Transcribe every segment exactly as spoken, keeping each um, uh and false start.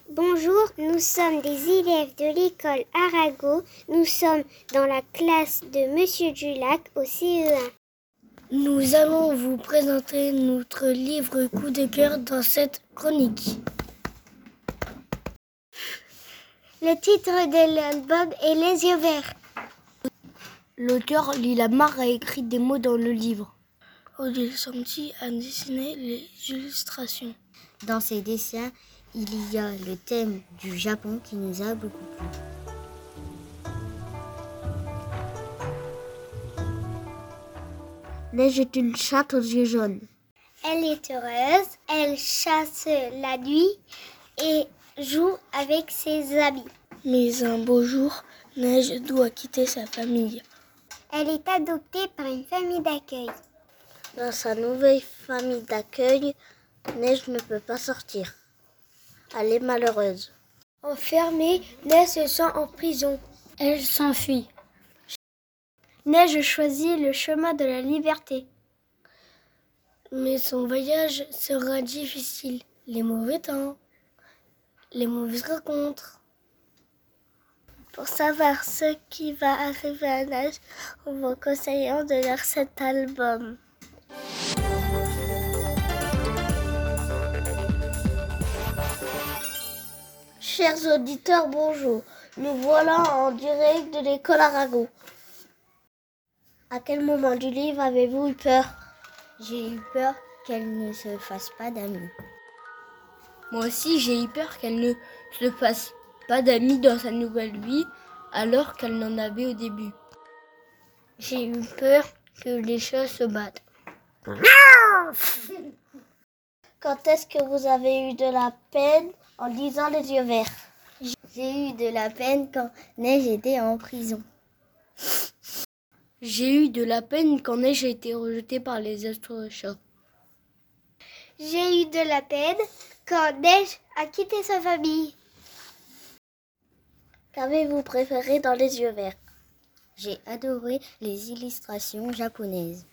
Bonjour, nous sommes des élèves de l'école Arago. Nous sommes dans la classe de Monsieur Dulac au C E un. Nous allons vous présenter notre livre coup de cœur dans cette chronique. Le titre de l'album est Les yeux verts. L'auteur Lila Mar a écrit des mots dans le livre. Odile Santi a dessiné les illustrations. Dans ces dessins, il y a le thème du Japon qui nous a beaucoup plu. Neige est une chatte aux yeux jaunes. Elle est heureuse, elle chasse la nuit et joue avec ses amis. Mais un beau jour, Neige doit quitter sa famille. Elle est adoptée par une famille d'accueil. Dans sa nouvelle famille d'accueil, Neige ne peut pas sortir. Elle est malheureuse. Enfermée, Neige se sent en prison. Elle s'enfuit. Neige choisit le chemin de la liberté. Mais son voyage sera difficile. Les mauvais temps, les mauvaises rencontres. Pour savoir ce qui va arriver à Neige, on vous conseille de lire cet album. Chers auditeurs, bonjour. Nous voilà en direct de l'école Arago. À quel moment du livre avez-vous eu peur? J'ai eu peur qu'elle ne se fasse pas d'amis. Moi aussi, j'ai eu peur qu'elle ne se fasse pas d'amis dans sa nouvelle vie, alors qu'elle n'en avait au début. J'ai eu peur que les chats se battent. Quand est-ce que vous avez eu de la peine en lisant Les yeux verts? J'ai eu de la peine quand Neige était en prison. J'ai eu de la peine quand Neige a été rejetée par les autres chats. J'ai eu de la peine quand Neige a quitté sa famille. Qu'avez-vous préféré dans Les yeux verts? J'ai adoré les illustrations japonaises.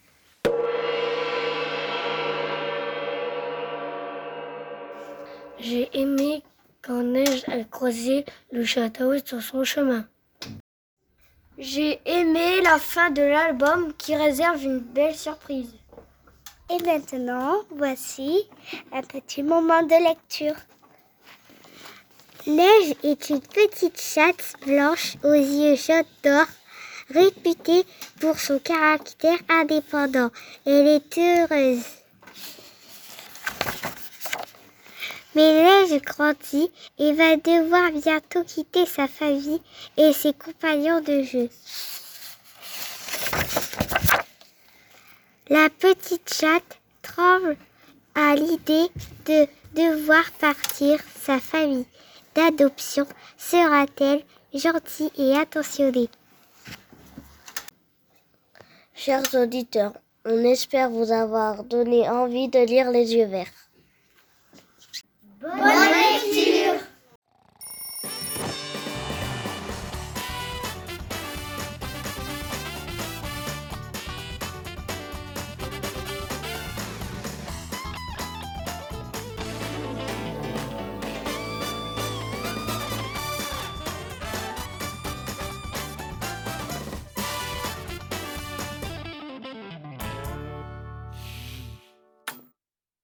J'ai aimé quand Neige a croisé le château sur son chemin. J'ai aimé la fin de l'album qui réserve une belle surprise. Et maintenant, voici un petit moment de lecture. Neige est une petite chatte blanche aux yeux jaunes d'or, réputée pour son caractère indépendant. Elle est heureuse. Mais Neige grandit et va devoir bientôt quitter sa famille et ses compagnons de jeu. La petite chatte tremble à l'idée de devoir partir. Sa famille d'adoption sera-t-elle gentille et attentionnée? Chers auditeurs, on espère vous avoir donné envie de lire Les yeux verts. Bonne